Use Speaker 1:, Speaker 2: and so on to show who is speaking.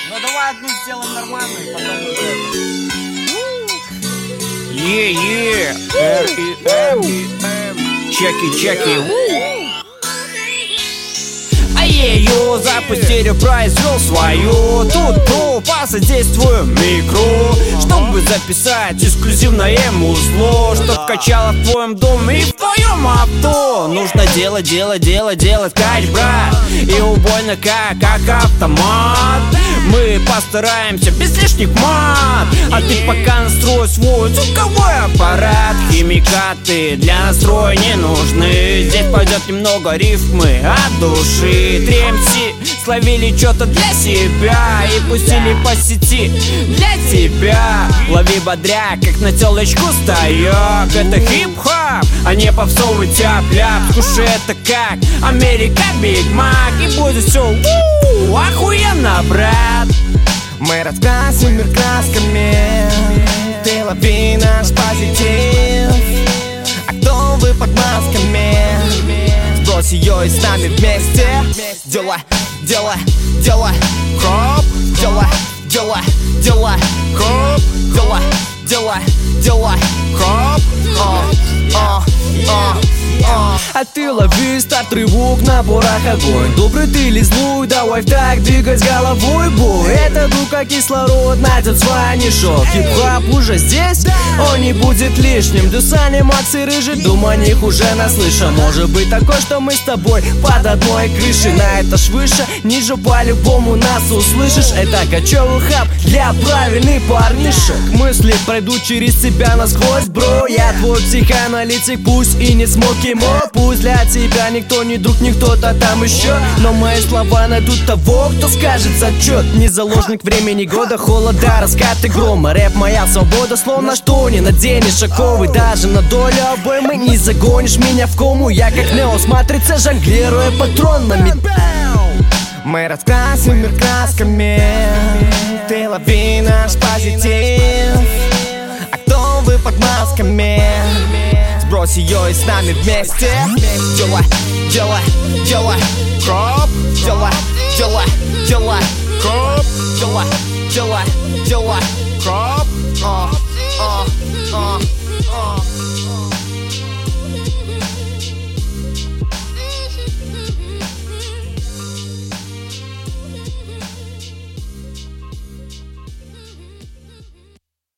Speaker 1: Ну давай одну сделаем нормальную, потом вот эту.
Speaker 2: R-E-M-E-M. Чеки. А ее запустили, произвел свою. Тут про посодействую микро, чтобы записать эксклюзивное музло, чтоб качало в твоем доме и в твоем авто. Нужно делать кач, брат, и убойно как автомат. Мы постараемся без лишних мат, а ты пока настрой свой звуковой аппарат. Химикаты для настроя не нужны. Здесь пойдет немного рифмы от души. 3 MC словили что-то для себя и пустили по сети для тебя. Лови бодряк, как на телочку стояк. Это хип-хоп, а не попсовый тяп-ляп. Слушай, это как Америка Биг Мак, и будет все охуенно, брат.
Speaker 3: Мы раскрасим мир красками, ты лови наш позитив. А кто вы под масками? Сбрось ее и с нами вместе. Делай кроп, делай кроп, делай кроп.
Speaker 4: А ты лови старт, рывок, на порах огонь. Добрый ты или злой, давай так двигать головой, бой. Это дука кислород, найдет звонишок. Хип-хоп уже здесь, он не будет лишним. Дюсани, Макс и Рыжий, думаю, о них уже наслышан. Может быть такое, что мы с тобой под одной крышей. На этаж выше, ниже по-любому нас услышишь. Это кочевый хаб для правильных парнишек. Мысли пройдут через тебя насквозь, бро. Я твой психоаналитик, пусть и не смоки мо. Пусть для тебя никто не друг, не кто-то там еще, но мои слова найдут того, кто скажет зачет. Не заложник времени года, холода, раскаты грома. Рэп моя свобода, словно что не наденешь оковы. Даже на долю обоймы не загонишь меня в кому. Я как Нео с матрицы, жонглируя патронами.
Speaker 3: Мы раскрасим мир красками, ты лови наш позитив. А кто вы под масками? Сбрось ее и с нами вместе. Делай кроп, делай кроп, делай кроп.